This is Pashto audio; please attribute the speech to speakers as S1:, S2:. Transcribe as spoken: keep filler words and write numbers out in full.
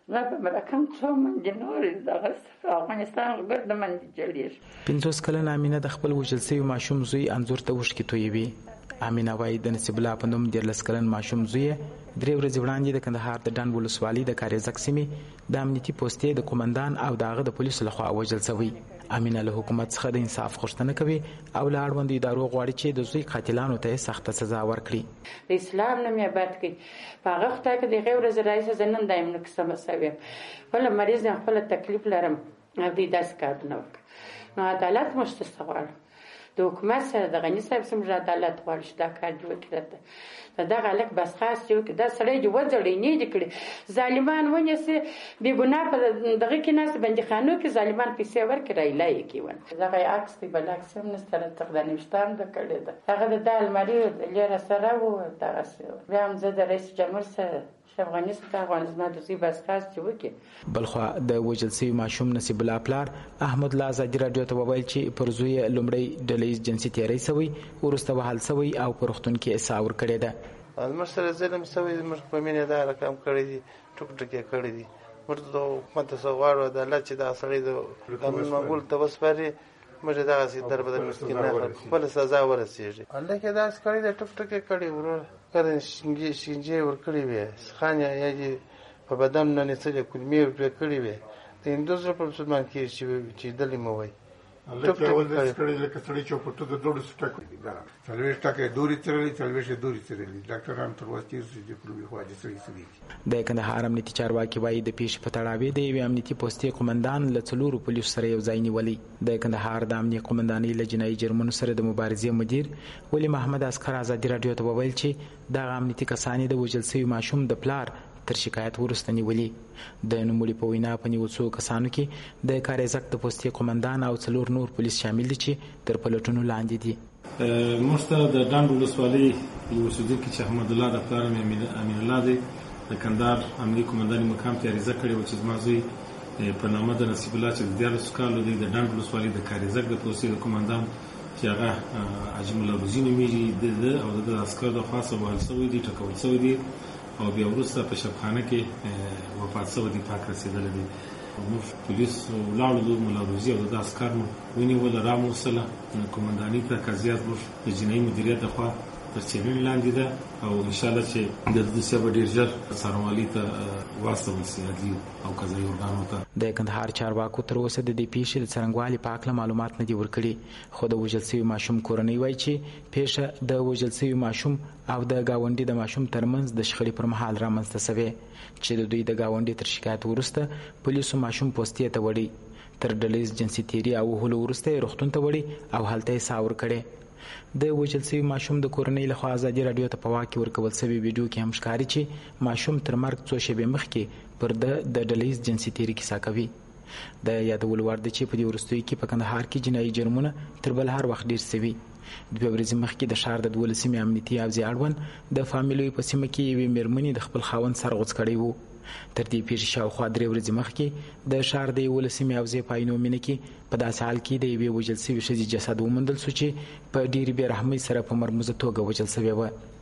S1: زه په رقم څو منځ نور دغه افغانستان ګرد منځ جوړېږي.
S2: پنځوس کلنه امینه د خپل وژل سوي ماشوم زوی انځور ته اوښکې تویوي. امینه وایي د نصیب الله په نوم دیارلس کلن ماشوم زوی درې ورځې وړاندې د کندهار د ډنډ ولسوالۍ د کاریزک سیمې د امنیتي پوستې د قومندان او د هغه د پولیسو لخوا وژل شوی. امینه له حکومت څخه د انصاف غوښتنه کوي او له اړوندو ادارو غواړي چې د زوی قاتلانو ته سخته سزا ورکړي.
S1: د اسلام نوم یې بد کړي په هغه خدای که د هغې ورځې راهیسې زه نن دا یم نو کیسه مسوي یم خپله مریض یم خپله تکلیف لرم او دوی داسې کارونه وکړه. نو عدالت موږ څه غواړو د حکومت سره د غني صاحب سره موږ عدالت غواړو چې دا کار دې وکړي راته د دغه هلک بس خاص دې وکړي دا سړی دې وځړوي نه دې کړي ظالمان ونیسي بې ګناه په دغه کې ناست بندیخانو کې ظالمان پیسې ورکړي رایله یې کړي ونه دغه یې عکس دی بل عکس هم نشته راته خدای نوشته هم ده کړې ده هغه د دا الماري لیره سره و دغسې بیا هم زه د رئیس جمهور سره افغاني څخه افغانستان د زوی بس خاص چې وکړي.
S2: بلخوا د وژل سوي ماشوم نصیب الله پلار احمد الله ازادي راډیو ته وویل چې پر زوی لومړی ډلیز جنسي تیری سوی وروسته وهل سوی او په روغتون کې احصا ورکړې ده.
S3: زموږ سره ظلم سوی زموږ په مینې دا رقم کړی دي ټوک ټوک یې کړی دي موږ د حکومت څخه غواړو عدالت چې دا سړی د قانون منګول ته وسپاري موږ دغسې در بدر مسکین نه کړو خپله سزا ورسېږي. هلک یې داسې کړی دی ټوک ټوک یې کړی ورور کله شکنجې یې ورکړې وې سخان یا یې په بدن نه نیڅلې کلمې یې پرې کړې وې د هندو زړه په مسلمان کېږي چې دلې مه وایي
S4: هلک یې اول داسې کړی لکه سړی چې په ټوکو دوړو ټک څلوېښت ټکه یې دورې تړلي څلوېښت یې دورې تړلي ډاکټران تر اوسه تېر شو چې کلمې خوا دې سړي څه دي.
S2: د کندهار امنیتي چارواکي وایي د پیښې په تړاو د یوې امنیتي پوستې قومندان له څلورو پولیسو سره یو ځای نیولی. د کندهار د امنیه قومندانۍ له جنایي جرمونو سره د مبارزې مدیر ولی محمد عسکر ازادي راډیو ته وویل چې دغه امنیتي کسان د وژل سوي ماشوم د پلار تر شکایت وروسته نیولي. د نوموړي په وینا په نیول شوو کسانو کې د کاریزک د پوستې قومندان او څلور نور پولیس شامل دي چې تر پلټونو لاندې دي.
S5: موږ ته د ډنډ ولسوالۍ یو اوسېدونکي چې احمد الله د پلار مې امین الله دی د کندهار امنیتي قومندانۍ مقام ته عریضه کړې وه چې زما زوی په نامه د نصیب الله چې د دیارلسو کالو دی د ډنډ ولسوالۍ د کاریزک د پوستې د قومندان چې هغه حاجي ملا روزي نومېږي د ده او د ده عسکرو د خوا څخه وهل شوی دی ټکول شوی دی او بیا وروسته په شبخانه کې وفات شوی دی پاک رسېدلی دی. موږ پولیس ولاړو دو ملا روزي او د ده عسکر مو ونیوله راموسله قومندانۍ ته قضیه زموږ د جنایي مدیریت لخوا تر څېړنې لاندې ده او انشاءالله چې د دوسیه به ډېر ژر څارنوالۍ ته واستول سي عدلي او قضایي ارګانو ته.
S2: د کندهار چارواکو تر اوسه د دې پیښې د څرنګوالي په هکله معلومات نه دي ورکړي خو د وژل سوي ماشوم کورنۍ وایي چې پیښه د وژل سوي ماشوم او د ګاونډي د ماشوم ترمنځ د شخړې پر مهال رامنځته سوې چې د دوی د ګاونډي تر شکایت وروسته پولیسو ماشوم پوستې ته وړي تر ډلیز جنسي تیري او وهلو وروسته یې روغتون ته وړي او هلته یې ساه ورکړې. د وژل سوي ماشوم د کورنۍ لخوا ازادي راډیو ته په واک کې ورکول سوي ویډیو کې هم ښکاري چې ماشوم تر مرګ څو شېبې مخکې پر ده د ډلیز جنسي تیري کیسه کوي. د یادولو وړ ده چې په دې وروستیو کې په کندهار کې جنایي جرمونه تر بل هر وخت ډېر سوي. دوه ورځې مخکې د ښار د دولسمې امنیتي حوزې اړوند د فامیلوي په سیمه کې یوې مېرمنې د خپل خاوند سر غوڅ کړی و. تر دې پیښې شاوخوا درې ورځې مخکې د ښار د یولسمې حوزې په عینو مینه کې په داسې حال کې د یوې وژل سوي ښځې جسد وموندل شو چې په ډېرې بې رحمۍ سره په مرموزه توګه وژل شوې وه.